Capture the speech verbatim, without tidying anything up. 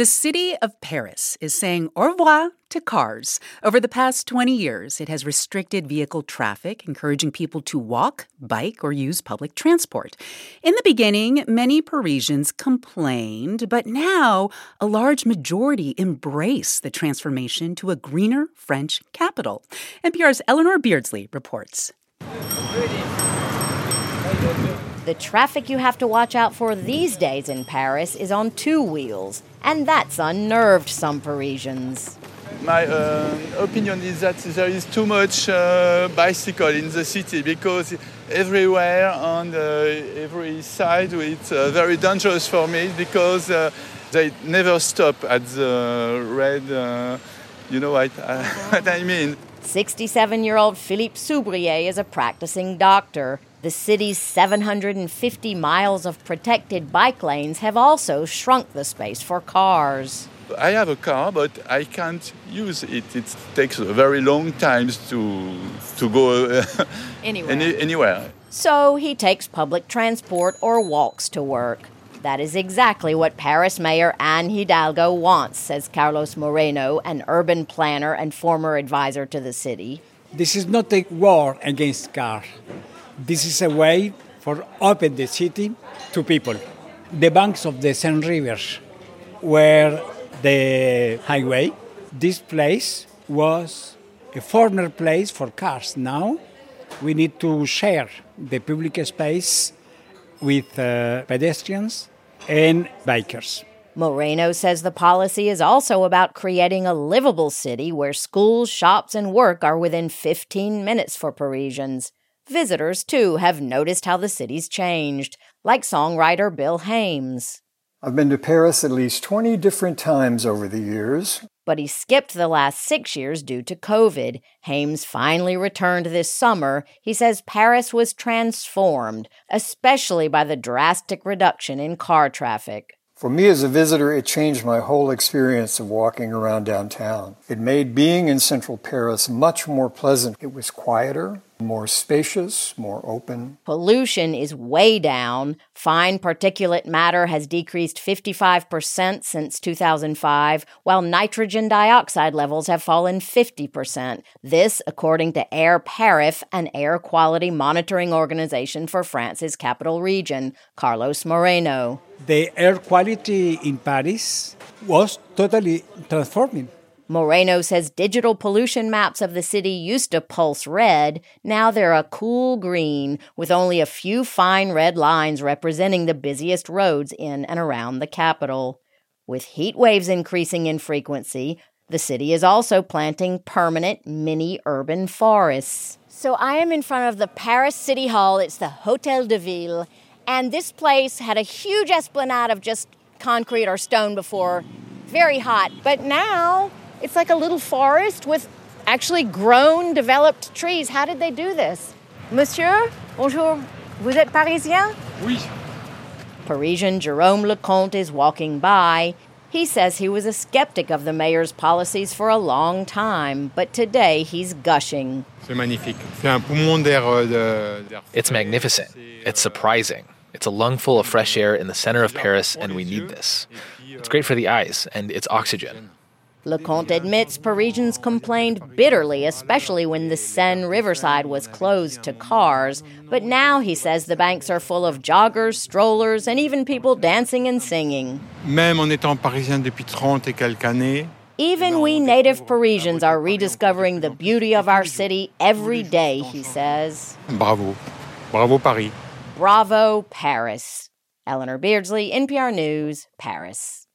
The city of Paris is saying au revoir to cars. Over the past twenty years, it has restricted vehicle traffic, encouraging people to walk, bike, or use public transport. In the beginning, many Parisians complained, but now a large majority embrace the transformation to a greener French capital. N P R's Eleanor Beardsley reports. The traffic you have to watch out for these days in Paris is on two wheels, and that's unnerved some Parisians. My uh, opinion is that there is too much uh, bicycle in the city because everywhere on uh, every side it's uh, very dangerous for me because uh, they never stop at the red, uh, you know what, uh, what I mean. sixty-seven-year-old Philippe Soubrier is a practicing doctor. The city's seven hundred fifty miles of protected bike lanes have also shrunk the space for cars. I have a car, but I can't use it. It takes a very long time to to go uh, anywhere. Any, anywhere. So he takes public transport or walks to work. That is exactly what Paris Mayor Anne Hidalgo wants, says Carlos Moreno, an urban planner and former advisor to the city. This is not a war against cars. This is a way for open the city to people. The banks of the Seine River were the highway. This place was a former place for cars. Now we need to share the public space with uh, pedestrians and bikers. Moreno says the policy is also about creating a livable city where schools, shops, and work are within fifteen minutes for Parisians. Visitors, too, have noticed how the city's changed, like songwriter Bill Hames. I've been to Paris at least twenty different times over the years. But he skipped the last six years due to COVID. Hames finally returned this summer. He says Paris was transformed, especially by the drastic reduction in car traffic. For me as a visitor, it changed my whole experience of walking around downtown. It made being in central Paris much more pleasant. It was quieter, more spacious, more open. Pollution is way down. Fine particulate matter has decreased fifty-five percent since two thousand five, while nitrogen dioxide levels have fallen fifty percent. This, according to Air Paris, an air quality monitoring organization for France's capital region. Carlos Moreno. The air quality in Paris was totally transforming. Moreno says digital pollution maps of the city used to pulse red. Now they're a cool green, with only a few fine red lines representing the busiest roads in and around the capital. With heat waves increasing in frequency, the city is also planting permanent mini-urban forests. So I am in front of the Paris City Hall. It's the Hôtel de Ville. And this place had a huge esplanade of just concrete or stone before, very hot. But now it's like a little forest with actually grown, developed trees. How did they do this? Monsieur, bonjour. Vous êtes Parisien? Oui. Parisian Jérôme Lecomte is walking by. He says he was a skeptic of the mayor's policies for a long time, but today he's gushing. It's magnificent. It's surprising. It's a lungful of fresh air in the center of Paris, and we need this. It's great for the eyes, and it's oxygen. Lecomte admits Parisians complained bitterly, especially when the Seine riverside was closed to cars. But now, he says, the banks are full of joggers, strollers, and even people dancing and singing. Même en étant parisien depuis trente et quelques années, even we native Parisians are rediscovering the beauty of our city every day, he says. Bravo. Bravo, Paris. Bravo, Paris. Eleanor Beardsley, N P R News, Paris.